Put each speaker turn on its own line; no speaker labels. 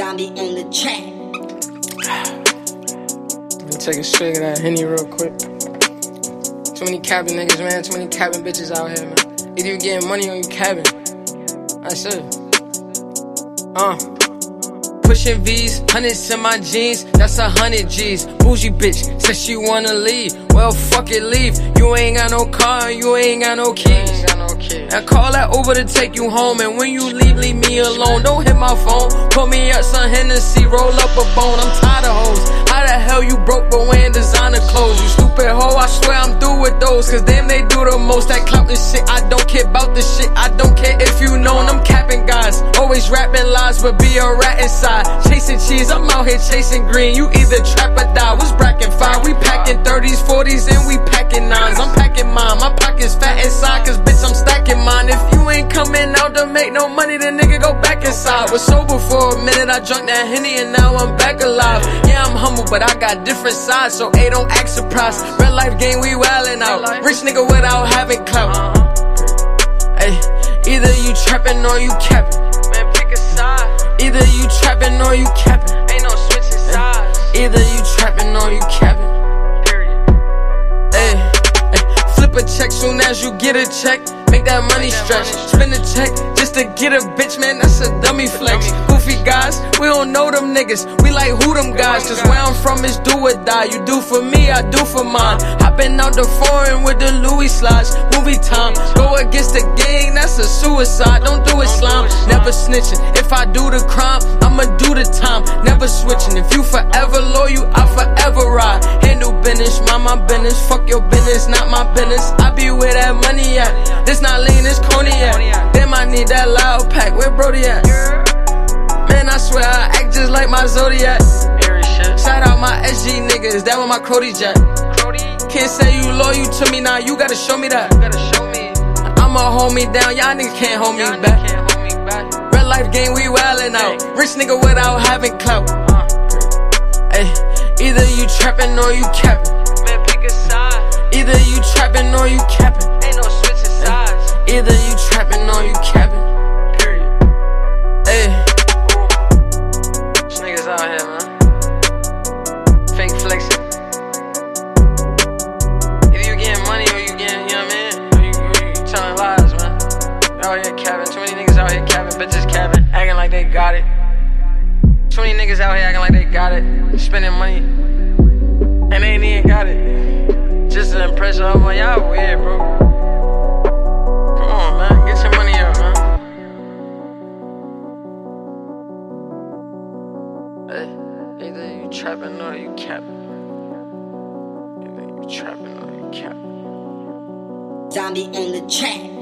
Zombie on the track.
Let me take a swig of that Henny real quick. Too many capping niggas, man. Too many capping bitches out here, man. Either you getting money or you capping. That's it. Pushing V's, hundreds in my jeans, that's 100 G's. Bougie bitch, said she wanna leave. Well, fuck it, leave. You ain't got no car, you ain't got no keys. Now call that Uber to take you home, and when you leave me alone. Don't hit my phone, put me up some Hennessy, roll up a bone. I'm tired of hoes. How the hell you broke but wearing designer clothes? You stupid hoe, I swear I'm through with those, cause damn they do the most. That clout and shit, I don't care about the shit. I don't care if you known, I'm capping guys. Always rapping lies, but be a rat inside. Chasing cheese, I'm out here chasing green. You either trap or die. What's bracket 5? We packing 30s, 40s, and we packing 9s. I'm packing mine, my pocket's fat inside, cause bitch I'm stacking mine. If you ain't coming out to make no money, then nigga go back inside. Was sober for a minute, I drunk that Henny and now I'm back alive. Yeah, I'm humble, but I got different sides, so A, don't act surprised. Red life game, we wildin' out. Rich nigga without having clout. Ay, either you trapping or you capping. Man, pick a side. Either you trapping or you capping. Ain't no switching sides. Either you trapping or you capping. Period. Ay, flip a check soon as you get a check. Make that money stretch. Spend a check just to get a bitch, man, that's a dummy flex. Goofy guys, we don't know them niggas. We like who them guys, cause where I'm from is do or die. You do for me, I do for mine. Hopping out the foreign with the Louis slides. Movie time, go against the gang, that's a suicide. Don't do it, slime. Never snitching. If I do the crime, I'ma do the time. Never switching. If you forever loyal, I forever ride. Handle business, mind my business. Fuck your business, not my business. I be where that money at. This not lean, it's cognac. Damn, I need that loud pack. Where Brody at? Man, I swear I act just like my Zodiac. Shout out my SG niggas, that one my Crody Jack. Can't say you loyal to me now, you gotta show me that. I'ma hold me down, y'all niggas can't hold me back. Red life game, we wildin' out. Rich nigga without having clout. Ay, either you trapping or you capping. Man, pick a side. Either you trapping or you capping. Ain't no switching sides. Either you trapping or you capping. Period. Ay. These niggas out here, man. Fake flexing. Either you getting money or you getting, you know what I mean? Or you telling lies, man. You out here capping. Too many niggas out here capping. Bitches capping. Acting like they got it. Too many niggas out here acting like they got it. Spending money. And they ain't even got it. Just to impress her. I'm like, y'all weird, bro. Come on, man. Get your money up, man. Hey, either you trapping or you capping. Either you trapping or you capping.
Zombie on the track.